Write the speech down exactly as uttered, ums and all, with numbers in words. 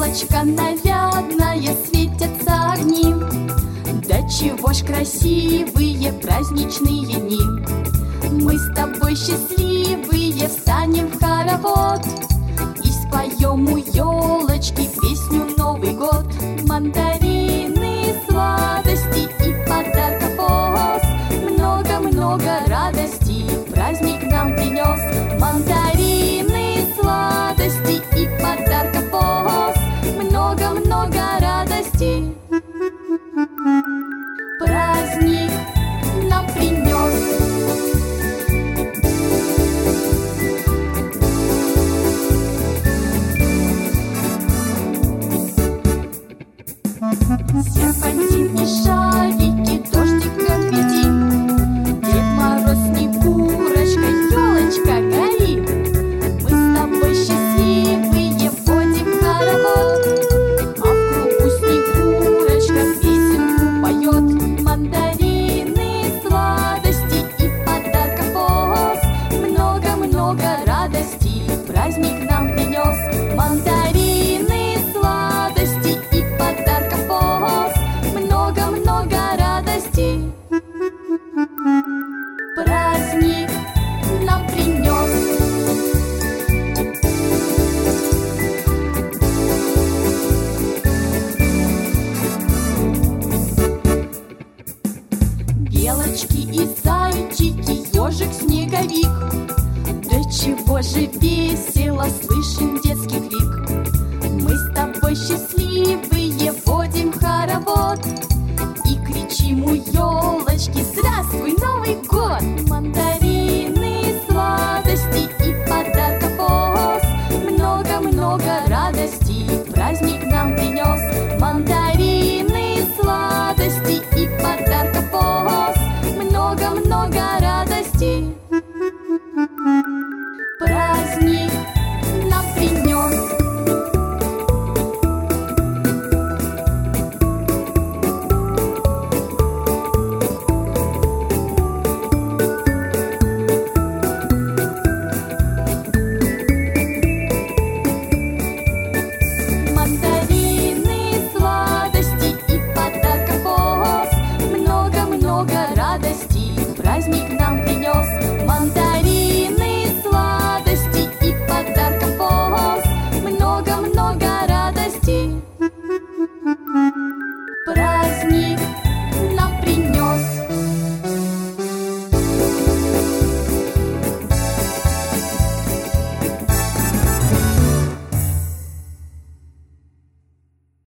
Елочка нарядная, светятся огни. Да чего ж красивые праздничные дни. Мы с тобой счастливые встанем в хоровод и споем у елочки песню «Новый год». Мандарины, сладости и подарков воз, много-много радости праздник нам принес. Мандарины, сладости и подарков воз, много-много радости праздник нам принес. Серпантин и шарики, дождик, конфетти, Дед Мороз, Снегурочка, елочка, гори. Мы с тобой счастливые входим в хоровод, а в кругу Снегурочка песенку поет. Мандарины, сладости и подарков воз, много-много радости праздник нам принес. Мандарины, сладости и подарков воз, много-много радости праздник нам принес. Белочки и зайчики, ежик, снеговик, да чего же весело слышим детский крик. Мы с тобой счастливые входим в хоровод и кричим у елочки: здравствуй, Новый год! Мандарины, сладости и подарков воз, много-много радости праздник